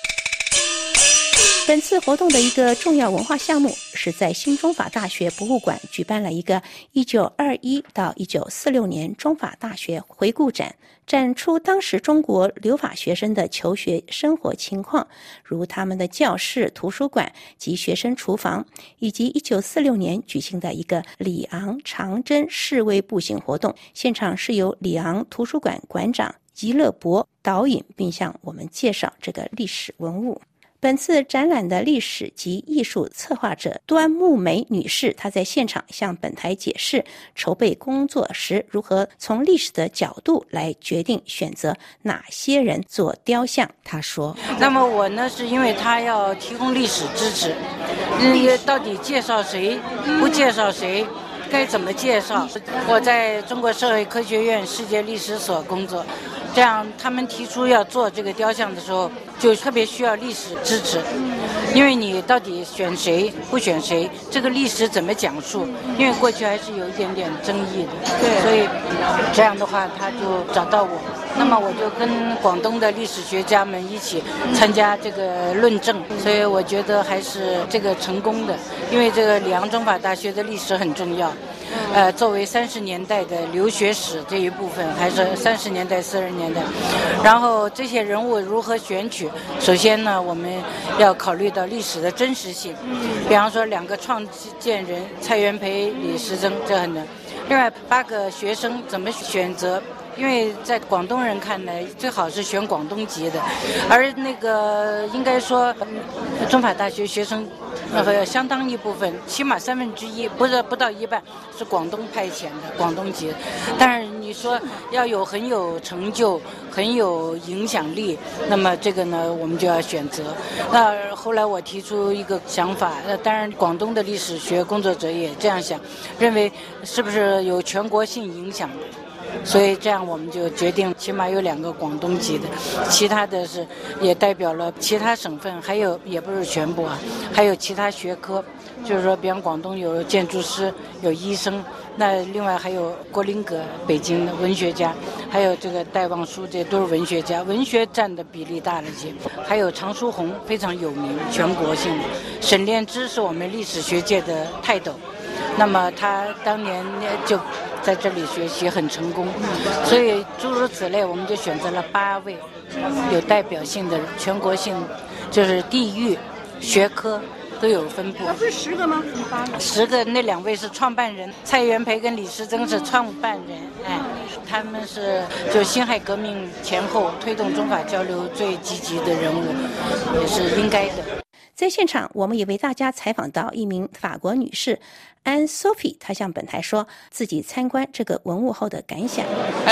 本次活动的一个重要文化项目是在新中法大学博物馆举办了一个一九二一到一九四六年中法大学回顾展，展出当时中国留法学生的求学生活情况，如他们的教室、图书馆及学生厨房，以及一九四六年举行的一个里昂长征示威步行活动。现场是由里昂图书馆馆长吉勒伯导引，并向我们介绍这个历史文物。本次展览的历史及艺术策划者端木梅女士，她在现场向本台解释筹备工作时如何从历史的角度来决定选择哪些人做雕像。她说： 那么我呢，是因为她要提供历史支持，嗯，到底介绍谁，不介绍谁，该怎么介绍。我在中国社会科学院世界历史所工作，这样他们提出要做这个雕像的时候，就特别需要历史支持，因为你到底选谁不选谁，这个历史怎么讲述，因为过去还是有一点点争议的，对，所以这样的话他就找到我，那么我就跟广东的历史学家们一起参加这个论证，所以我觉得还是这个成功的，因为这个里昂中法大学的历史很重要。呃，作为三十年代的留学史这一部分，还是三十年代、四十年代，然后这些人物如何选取？首先呢，我们要考虑到历史的真实性，比方说两个创建人蔡元培、李时珍，这很难。另外，八个学生怎么选择？因为在广东人看来，最好是选广东籍的，而那个应该说，中法大学学生，呃，相当一部分，起码三分之一，不是不到一半，是广东派遣的广东籍。但是你说要有很有成就、很有影响力，那么这个呢，我们就要选择。那后来我提出一个想法，那当然广东的历史学工作者也这样想，认为是不是有全国性影响的？所以这样我们就决定起码有两个广东籍的，其他的是也代表了其他省份，还有也不是全部啊，还有其他学科，就是说比方广东有建筑师，有医生，那另外还有郭林阁北京的文学家，还有这个戴望舒，这都是文学家，文学占的比例大了些，还有常书鸿非常有名，全国性的，沈炼之是我们历史学界的泰斗，那么他当年就在这里学习很成功，所以诸如此类，我们就选择了八位有代表性的全国性，就是地域、学科都有分布。 那不是十个吗？八个。 十个，那两位是创办人，蔡元培跟李时珍是创办人，哎，他们是就辛亥革命前后推动中法交流最积极的人物，也是应该的。 在现场，我们也为大家采访到一名法国女士安 Sophie， 她向本台说自己参观这个文物后的感想。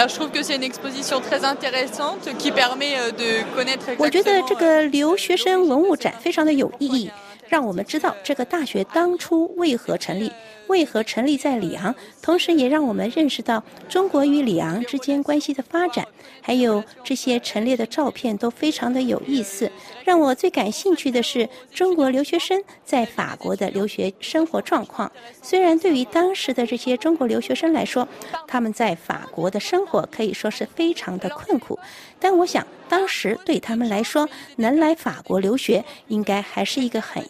我觉得这个留学生文物展非常的有意义，让我们知道这个大学当初为何成立，为何成立在里昂，同时也让我们认识到中国与里昂之间关系的发展，还有这些陈列的照片都非常的有意思。让我最感兴趣的是中国留学生在法国的留学生活状况。虽然对于当时的这些中国留学生来说，他们在法国的生活可以说是非常的困苦，但我想当时对他们来说，能来法国留学应该还是一个很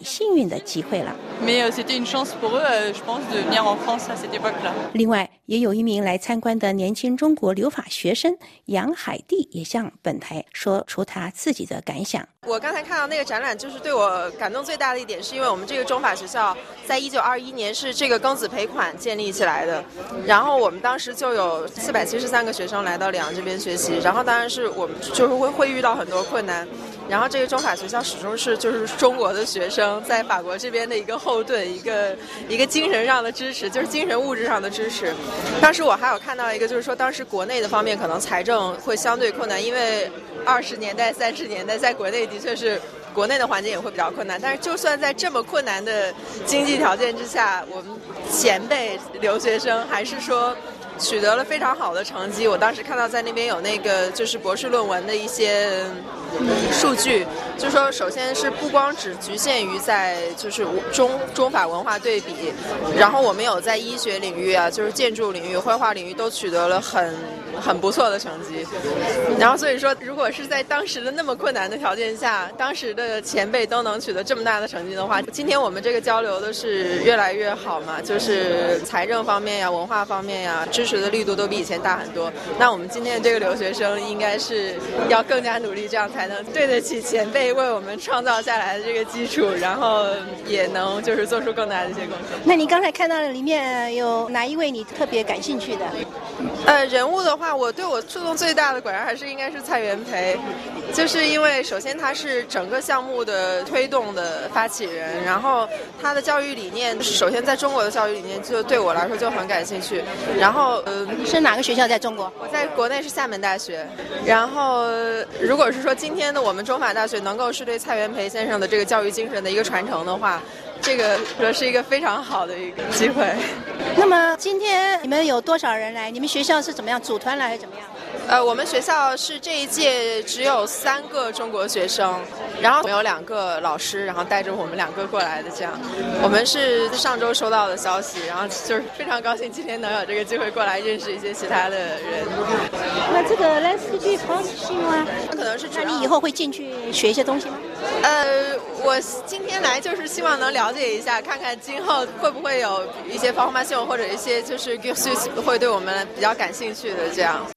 幸运的机会了。 Mais c'était une chance pour eux, je pense, de venir en France à cette époque-là. 另外，也有一名来参观的年轻中国留法学生杨海蒂也向本台说出他自己的感想。 我刚才看到那个展览，就是对我感动最大的一点，是因为我们这个中法学校在一九二一年是这个庚子赔款建立起来的，然后我们当时就有四百七十三个学生来到里昂这边学习，然后当然是我们就是会会遇到很多困难，然后这个中法学校始终是就是中国的学生在法国这边的一个后盾，一个一个精神上的支持，就是精神物质上的支持。当时我还有看到一个，就是说当时国内的方面可能财政会相对困难，因为二十年代三十年代在国内的确是国内的环境也会比较困难，但是就算在这么困难的经济条件之下，我们前辈留学生还是说取得了非常好的成绩。我当时看到在那边有那个就是博士论文的一些数据，就是说首先是不光只局限于在就是中中法文化对比，然后我们有在医学领域啊，就是建筑领域、绘画领域都取得了很很不错的成绩。然后所以说，如果是在当时的那么困难的条件下，当时的前辈都能取得这么大的成绩的话，今天我们这个交流的是越来越好嘛，就是财政方面呀、文化方面呀，支持的力度都比以前大很多。那我们今天的这个留学生应该是要更加努力，这样才能对得起前辈为我们创造下来的这个基础，然后也能就是做出更大的一些贡献。 那你刚才看到的里面有哪一位你特别感兴趣的？ 呃，人物的话，我对我触动最大的果然还是应该是蔡元培，就是因为首先他是整个项目的推动的发起人，然后他的教育理念，首先在中国的教育理念就对我来说就很感兴趣。然后，呃， 你是哪个学校在中国？ 我在国内是厦门大学。然后，如果是说今天的我们中法大学能够是对蔡元培先生的这个教育精神的一个传承的话，这个是一个非常好的一个机会。 那么今天你们有多少人来？你们学校是怎么样组团来还是怎么样？ 呃，我们学校是这一届只有三个中国学生，然后我们有两个老师，然后带着我们两个过来的这样。我们是上周收到的消息，然后就是非常高兴今天能有这个机会过来认识一些其他的人。 那这个来自于France系吗？ 可能是主要。 那你以后会进去学一些东西吗？ 呃，我今天来就是希望能了解一下，看看今后会不会有一些formation或者一些就是 cursus 会对我们比较感兴趣的这样。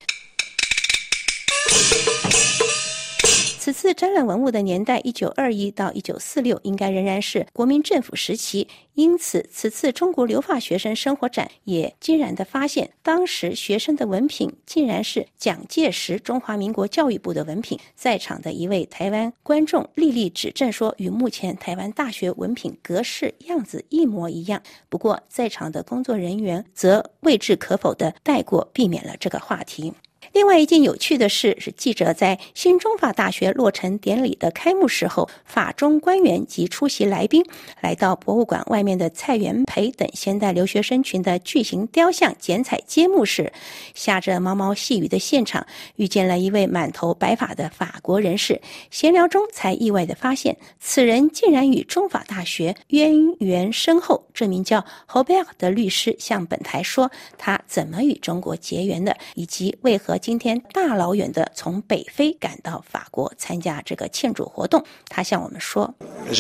此次展览文物的年代一九二一到一九四六，应该仍然是国民政府时期，因此此次中国留法学生生活展也惊然地发现，当时学生的文凭竟然是蒋介石中华民国教育部的文凭。在场的一位台湾观众历历指证说，与目前台湾大学文凭格式样子一模一样。不过在场的工作人员则未置可否地带过，避免了这个话题。另外一件有趣的事是，记者在新中法大学落成典礼的开幕时候，法中官员及出席来宾来到博物馆外面的蔡元培等现代留学生群的巨型雕像剪彩揭幕时，下着毛毛细雨的现场，遇见了一位满头白发的法国人士。闲聊中才意外地发现，此人竟然与中法大学渊源深厚。这名叫 Robert 的律师向本台说，他怎么与中国结缘的，以及为何今天大老远的从北非赶到法国参加这个庆祝活动。他向我们说，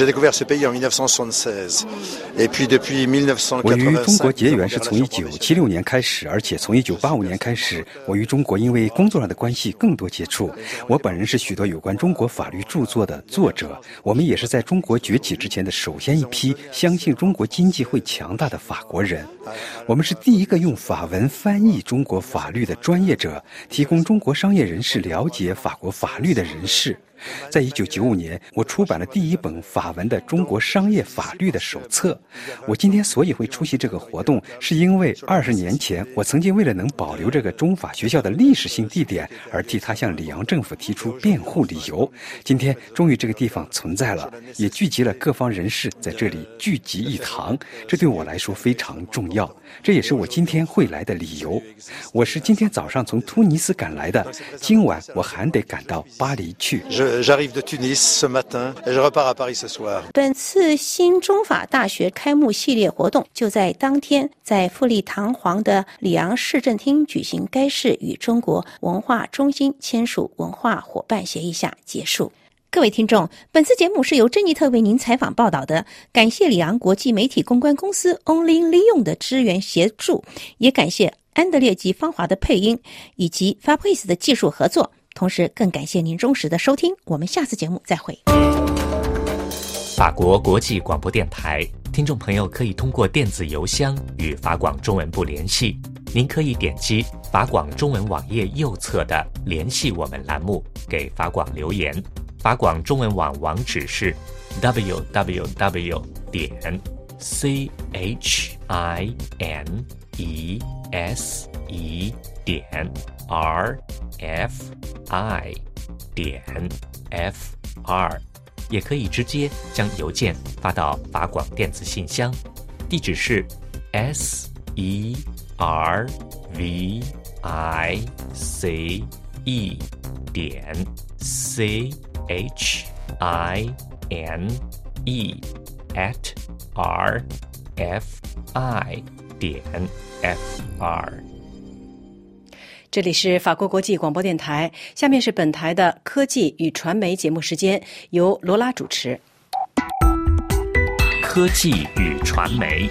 我与中国结缘是从一九七六年开始，而且从一九八五年开始，我与中国因为工作上的关系更多接触。我本人是许多有关中国法律著作的作者，我们也是在中国崛起之前的首先一批相信中国经济会强大的法国人。我们是第一个用法文翻译中国法律的专业者，提供中国商业人士了解法国法律的人士。在一九九五年，我出版了第一本法文的中国商业法律的手册。我今天所以会出席这个活动，是因为二十年前，我曾经为了能保留这个中法学校的历史性地点，而替他向里昂政府提出辩护理由。今天终于这个地方存在了，也聚集了各方人士在这里聚集一堂，这对我来说非常重要，这也是我今天会来的理由。我是今天早上从突尼斯赶来的，今晚我还得赶到巴黎去。 J'arrive de Tunis ce matin et je repars à Paris ce soir. 本次新中法大学开幕系列活动就在当天在富丽堂皇的里昂市政厅举行，该市与中国文化中心签署文化伙伴协议下结束。 各位听众，本次节目是由珍妮特为您采访报道的，感谢里昂国际媒体公关公司 Only 利用的支援协助，也感谢安德烈及芳华的配音，以及 Fabrice 的技术合作，同时更感谢您忠实的收听，我们下次节目再会。 法国国际广播电台，听众朋友可以通过电子邮箱与法广中文部联系，您可以点击法广中文网页右侧的联系我们栏目，给法广留言。法广中文网网址是 double u double u double u 点 c h i n e s e 点 r f i 点 f r， 也可以直接将邮件发到法广电子信箱，地址是 s e r v i c e 点 c h i n e at r f i 点 f r。 这里是法国国际广播电台，下面是本台的科技与传媒节目时间，由罗拉主持。 科技与传媒。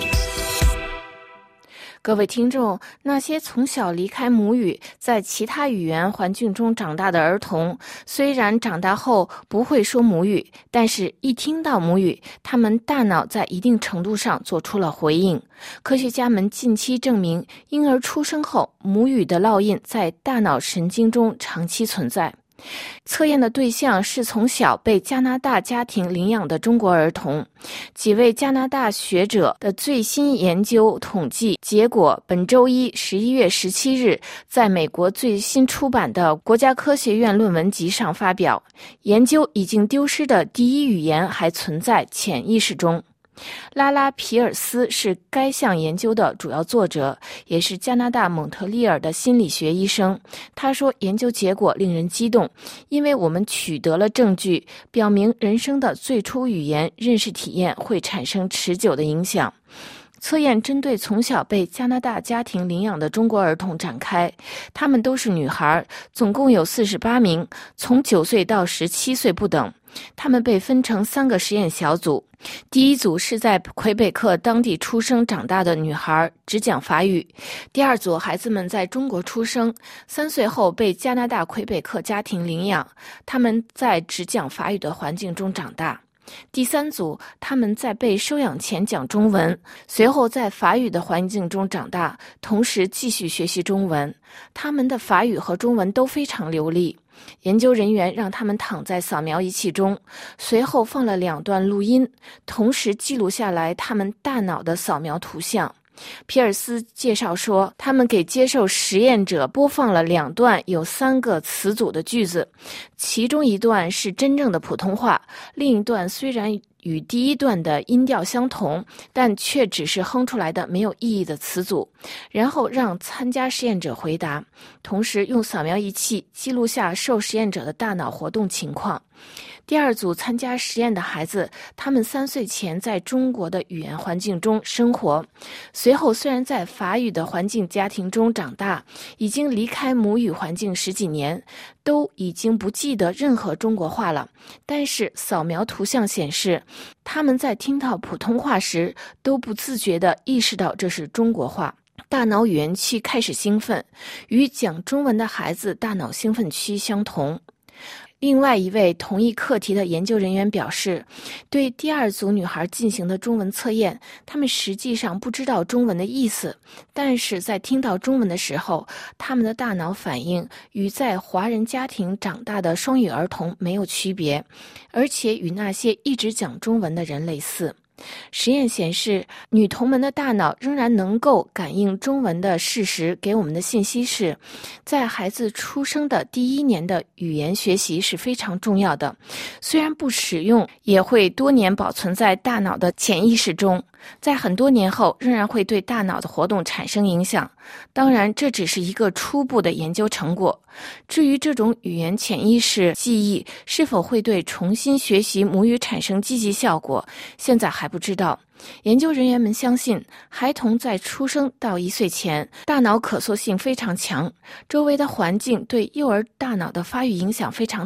各位听众，那些从小离开母语，在其他语言环境中长大的儿童，虽然长大后不会说母语，但是一听到母语，他们大脑在一定程度上做出了回应。科学家们近期证明，婴儿出生后，母语的烙印在大脑神经中长期存在。测验的对象是从小被加拿大家庭领养的中国儿童。几位加拿大学者的最新研究统计结果本周一十一月十七日在美国最新出版的国家科学院论文集上发表。研究已经丢失的第一语言还存在潜意识中。拉拉皮尔斯是该项研究的主要作者，也是加拿大蒙特利尔的心理学医生。他说，研究结果令人激动，因为我们取得了证据，表明人生的最初语言认识体验会产生持久的影响。测验针对从小被加拿大家庭领养的中国儿童展开，他们都是女孩，总共有四十八名，从九岁到十七岁不等。他们被分成三个实验小组，第一组是在魁北克当地出生长大的女孩，只讲法语；第二组孩子们在中国出生，三岁后被加拿大魁北克家庭领养，他们在只讲法语的环境中长大；第三组，他们在被收养前讲中文，随后在法语的环境中长大，同时继续学习中文。他们的法语和中文都非常流利。研究人员让他们躺在扫描仪器中，随后放了两段录音，同时记录下来他们大脑的扫描图像。皮尔斯介绍说，他们给接受实验者播放了两段有三个词组的句子，其中一段是真正的普通话，另一段虽然与第一段的音调相同，但却只是哼出来的没有意义的词组，然后让参加实验者回答，同时用扫描仪器记录下受实验者的大脑活动情况。第二组参加实验的孩子，他们三岁前在中国的语言环境中生活，随后虽然在法语的环境家庭中长大，已经离开母语环境十几年，都已经不记得任何中国话了，但是扫描图像显示，他们在听到普通话时都不自觉地意识到这是中国话。大脑语言区开始兴奋，与讲中文的孩子大脑兴奋区相同。另外一位同一课题的研究人员表示，对第二组女孩进行的中文测验，她们实际上不知道中文的意思，但是在听到中文的时候，她们的大脑反应与在华人家庭长大的双语儿童没有区别，而且与那些一直讲中文的人类似。实验显示，女童们的大脑仍然能够感应中文的事实给我们的信息是，在孩子出生的第一年的语言学习是非常重要的，虽然不使用，也会多年保存在大脑的潜意识中，在很多年后仍然会对大脑的活动产生影响。当然，这只是一个初步的研究成果。至于这种语言潜意识记忆是否会对重新学习母语产生积极效果，现在还不知道。研究人员们相信，孩童在出生到一岁前，大脑可塑性非常强，周围的环境对幼儿大脑的发育影响非常大。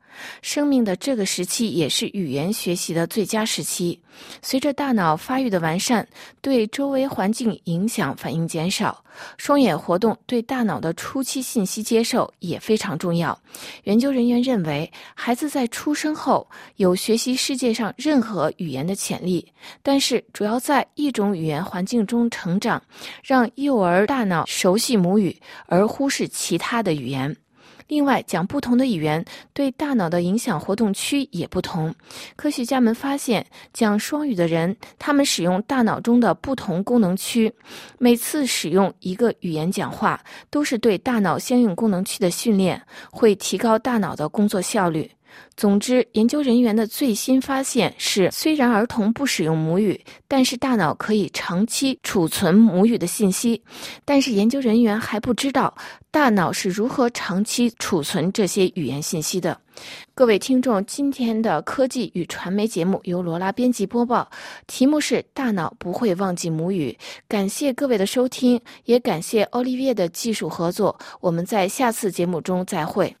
生命的这个时期也是语言学习的最佳时期。随着大脑发育的完善，对周围环境影响反应减少，双眼活动对大脑的初期信息接受也非常重要。研究人员认为，孩子在出生后有学习世界上任何语言的潜力，但是主要在一种语言环境中成长，让幼儿大脑熟悉母语，而忽视其他的语言。另外，讲不同的语言对大脑的影响活动区也不同。科学家们发现，讲双语的人，他们使用大脑中的不同功能区，每次使用一个语言讲话，都是对大脑相应功能区的训练，会提高大脑的工作效率。总之，研究人员的最新发现是，虽然儿童不使用母语，但是大脑可以长期储存母语的信息。但是研究人员还不知道大脑是如何长期储存这些语言信息的。各位听众，今天的科技与传媒节目由罗拉编辑播报，题目是大脑不会忘记母语。感谢各位的收听，也感谢奥利维的技术合作。我们在下次节目中再会。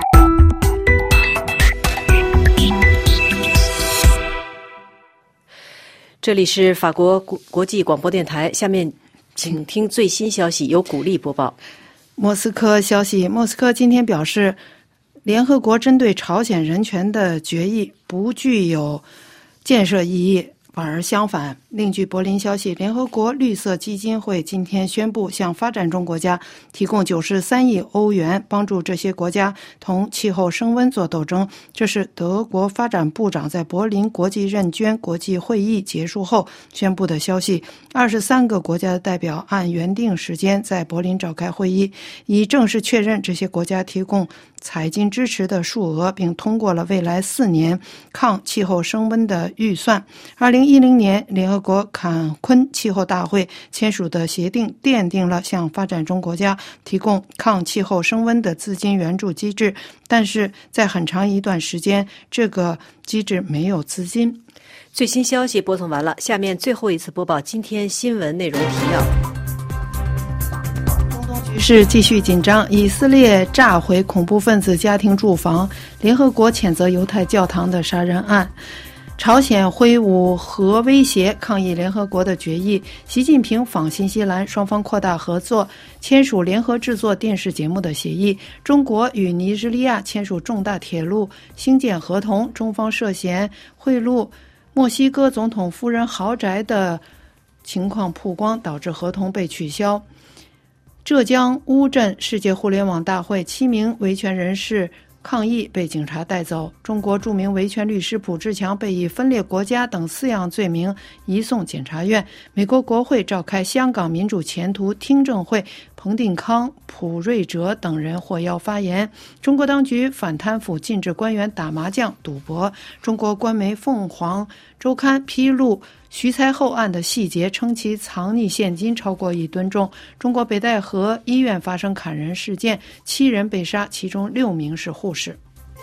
这里是法国国际广播电台，下面请听最新消息，由古丽播报。 莫斯科消息，莫斯科今天表示，联合国针对朝鲜人权的决议不具有建设意义，反而相反。另据柏林消息，联合国绿色基金会今天宣布向发展中国家提供九十三亿欧元，帮助这些国家同气候升温做斗争。这是德国发展部长在柏林国际认捐国际会议结束后宣布的消息。二十三个国家的代表按原定时间在柏林召开会议，以正式确认这些国家提供财经支持的数额，并通过了未来四年抗气候升温的预算。二零一零年，联合国坎昆气候大会签署的协定奠定了向发展中国家提供抗气候升温的资金援助机制，但是在很长一段时间，这个机制没有资金。 最新消息播送完了，下面最后一次播报今天新闻内容提要。 局势继续紧张，以色列炸毁恐怖分子家庭住房，联合国谴责犹太教堂的杀人案。朝鲜挥舞核威胁抗议联合国的决议，习近平访新西兰，双方扩大合作，签署联合制作电视节目的协议。中国与尼日利亚签署重大铁路兴建合同，中方涉嫌贿赂墨西哥总统夫人豪宅的情况曝光，导致合同被取消。浙江乌镇世界互联网大会，七名维权人士抗议被警察带走。中国著名维权律师卜志强被以分裂国家等四样罪名移送检察院。美国国会召开香港民主前途听证会，彭定康、普瑞哲等人获邀发言。中国当局反贪腐，禁止官员打麻将、赌博。中国官媒凤凰周刊披露徐才厚案的细节，称其藏匿现金超过一吨重。中国北戴河医院发生砍人事件，七人被杀，其中六名是护士。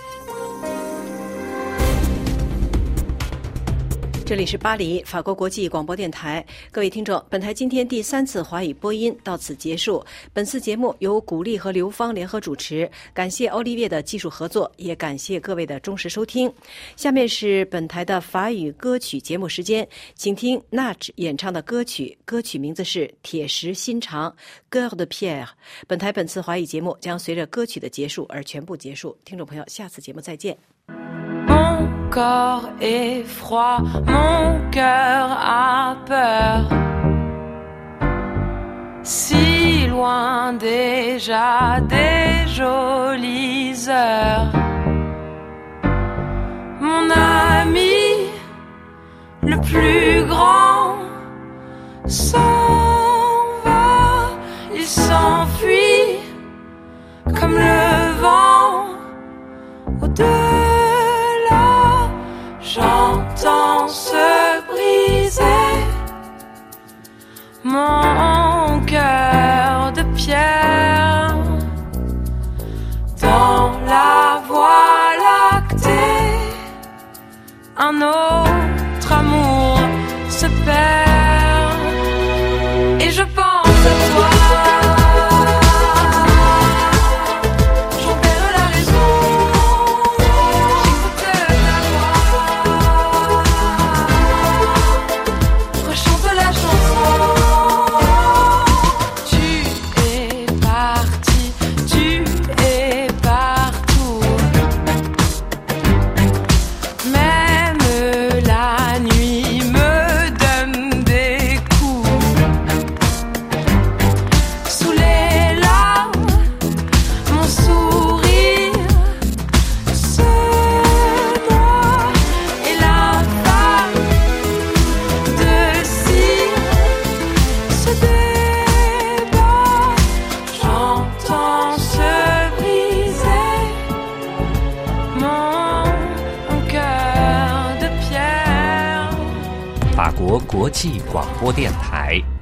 这里是巴黎法国国际广播电台，各位听众，本台今天第三次华语播音到此结束。本次节目由古丽和刘芳联合主持，感谢奥利维的技术合作，也感谢各位的忠实收听。下面是本台的法语歌曲节目时间，请听 Naj 演唱的歌曲，歌曲名字是《铁石心肠》Cœur de Pierre。本台本次华语节目将随着歌曲的结束而全部结束，听众朋友，下次节目再见。 Mon corps est froid, mon cœur a peur. Si loin déjà des jolies heures. Mon ami, le plus grand, s'en va, il s'enfuit comme le vent au-delà.J'entends se briser mon cœur de pierre dans la voie lactée. Un autre amour se perd et je pense à toi.J'en perds la raison. 法国国际广播电台。